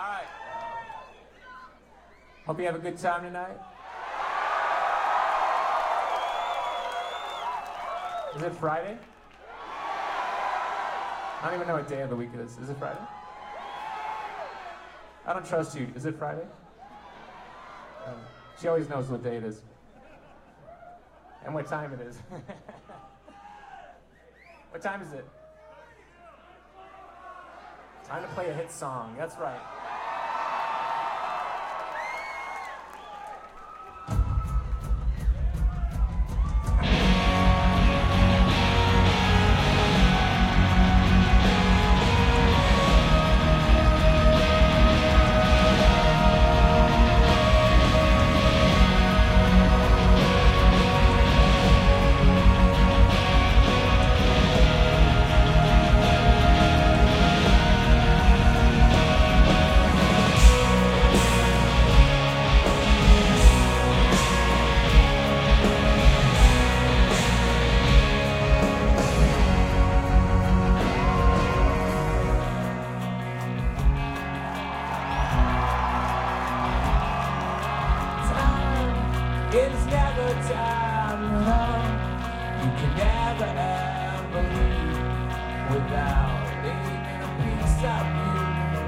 right. Hope you have a good time tonight. Is it Friday? I don't even know what day of the week it is. Is it Friday? I don't trust you. Is it Friday? She always knows what day it is. And what time it is. What time is it? Time to play a hit song. That's right. It's never time alone. You can never ever leave without leaving a piece of you.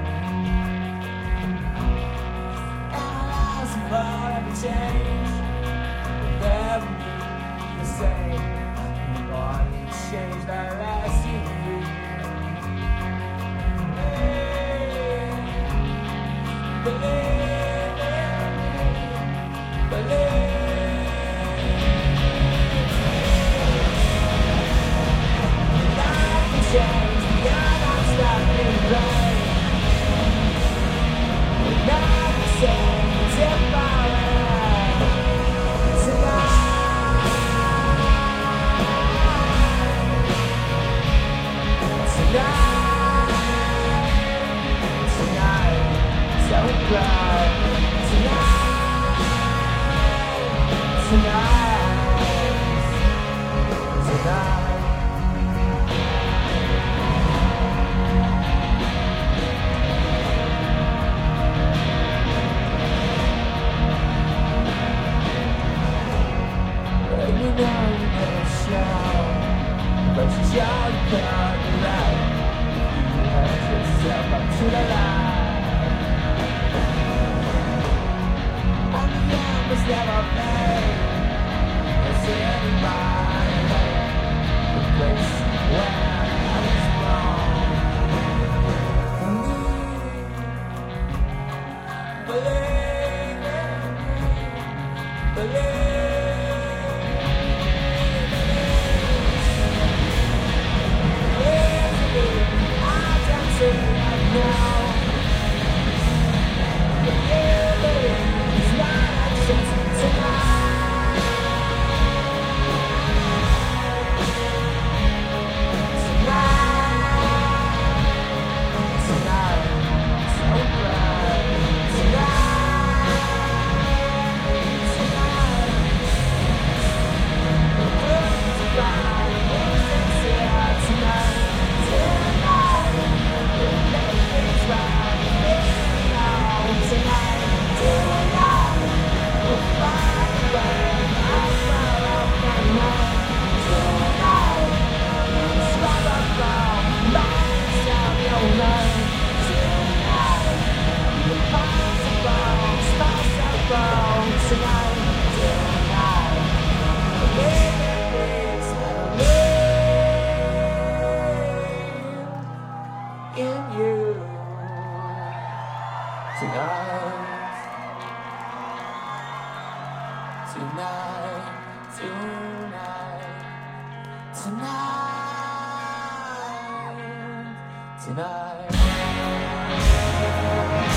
Our lives will forever change, will never be the same. We've already changed our last year. Believe. But you just got right. You hurt yourself up to the light. And the end was never made. Is anybody the place where I was wrong? Believe it, believe it. Tonight.